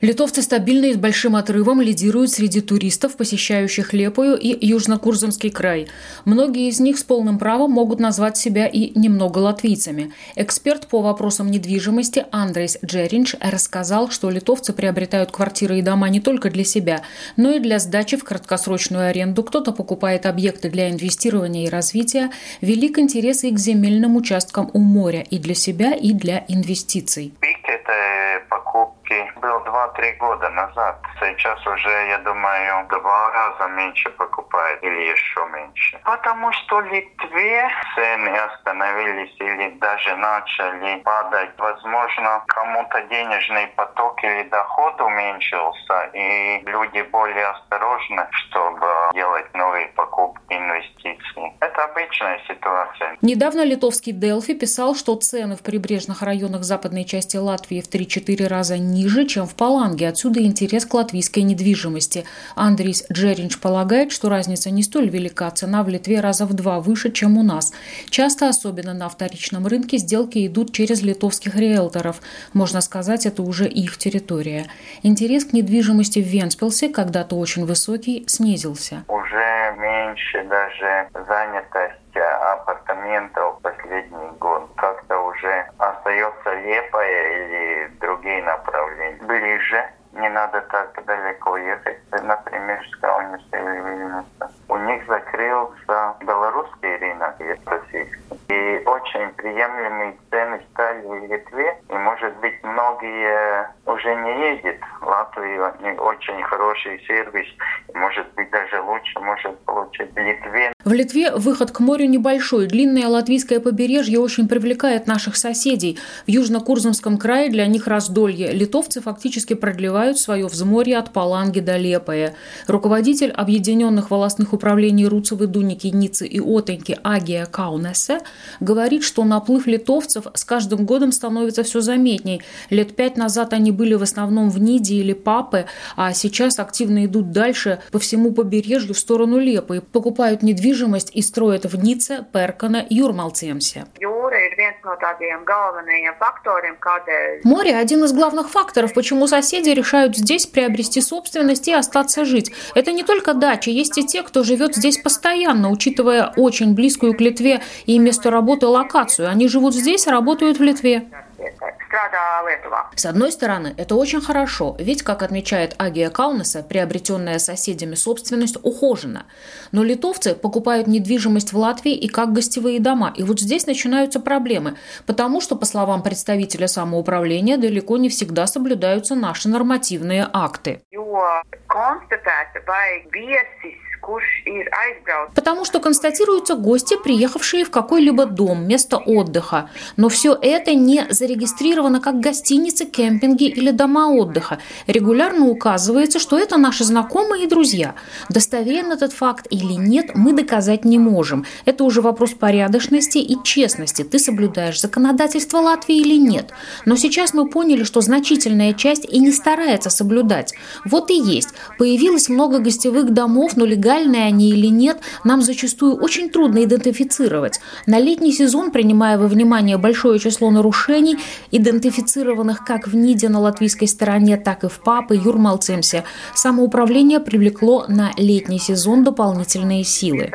Литовцы стабильно и с большим отрывом лидируют среди туристов, посещающих Лепою и Южно-Курзамский край. Многие из них с полным правом могут назвать себя и немного латвийцами. Эксперт по вопросам недвижимости Андрейс Джеринч рассказал, что литовцы приобретают квартиры и дома не только для себя, но и для сдачи в краткосрочную аренду. Кто-то покупает объекты для инвестирования и развития. Велик интерес и к земельным участкам у моря и для себя, и для инвестиций. Был 2-3 года назад. Сейчас уже, я думаю, 2 раза меньше покупают или еще меньше. Потому что в Литве цены остановились или даже начали падать. Возможно, кому-то денежный поток или доход уменьшился, и люди более осторожны, чтобы делать новые покупки, инвестиции. Это обычная ситуация. Недавно литовский Делфи писал, что цены в прибрежных районах западной части Латвии в 3-4 раза ниже, чем в Паланге. Отсюда интерес к латвийской недвижимости. Андрейс Джеринч полагает, что разница не столь велика. Цена в Литве раза в 2 выше, чем у нас. Часто, особенно на вторичном рынке, сделки идут через литовских риэлторов. Можно сказать, это уже их территория. Интерес к недвижимости в Вентспилсе, когда-то очень высокий, снизился. Уже меньше даже занятость апартаментов в последний год. Как-то уже остается Лепая или другие направления. Ближе, не надо так далеко ехать, например, с Каунаса или Вильнюса. У них закрылся белорусский рынок и российский. И очень приемлемые цены стали в Литве. И, может быть, многие уже не ездят в Латвию. Очень хороший сервис. И, может быть, даже лучше может получить в Литве. В Литве выход к морю небольшой. Длинное латвийское побережье очень привлекает наших соседей. В Южно-Курзамском крае для них раздолье. Литовцы фактически продлевают свое взморье от Паланги до Лепая. Руководитель объединенных волостных управлений Руцевы, Дуники, Ницы и Отеньки Агия Каунесе говорит, что наплыв литовцев с каждым годом становится все заметней. Лет 5 назад они были в основном в Ниде или Папе, а сейчас активно идут дальше по всему побережью в сторону Лепы. Покупают недвижимость и строят в Нице, Перкане, Юрмалцемсе. Море – один из главных факторов, почему соседи решают здесь приобрести собственность и остаться жить. Это не только дача, есть и те, кто живет здесь постоянно, учитывая очень близкую к Литве и месту работы локацию. Они живут здесь, работают в Литве. С одной стороны, это очень хорошо, ведь, как отмечает Агия Каунеса, приобретенная соседями собственность ухожена. Но литовцы покупают недвижимость в Латвии и как гостевые дома. И вот здесь начинаются проблемы, потому что, по словам представителя самоуправления, далеко не всегда соблюдаются наши нормативные акты. Потому что констатируются гости, приехавшие в какой-либо дом, место отдыха. Но все это не зарегистрировано как гостиницы, кемпинги или дома отдыха. Регулярно указывается, что это наши знакомые и друзья. Достоверен этот факт или нет, мы доказать не можем. Это уже вопрос порядочности и честности. Ты соблюдаешь законодательство Латвии или нет. Но сейчас мы поняли, что значительная часть и не старается соблюдать. Вот и есть. Появилось много гостевых домов, но легальные они или нет, нам зачастую очень трудно идентифицировать. На летний сезон, принимая во внимание большое число нарушений, идентифицированных как в Ниде на латвийской стороне, так и в Папе, Юрмалцемсе, самоуправление привлекло на летний сезон дополнительные силы.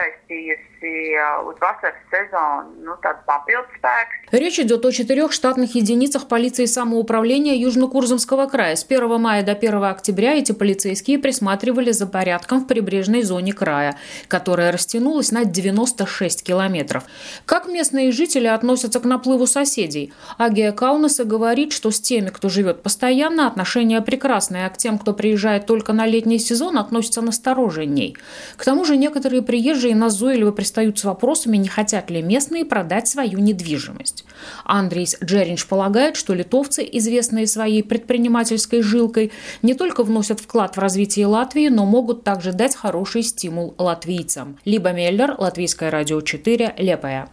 Речь идет о 4 штатных единицах полиции самоуправления Южно-Курзамского края. С 1 мая до 1 октября эти полицейские присматривали за порядком в прибрежной зоне края, которая растянулась на 96 километров. Как местные жители относятся к наплыву соседей? Агия Каунеса говорит, что с теми, кто живет постоянно, отношения прекрасные, а к тем, кто приезжает только на летний сезон, относятся настороженней. К тому же некоторые приезжие назойливо пристают с вопросами, не хотят ли местные продать свою недвижимость. Андрейс Джеринч полагает, что литовцы, известные своей предпринимательской жилкой, не только вносят вклад в развитие Латвии, но могут также дать хороший стимул латвийцам. Либа Меллер, Латвийское радио 4, Лепая.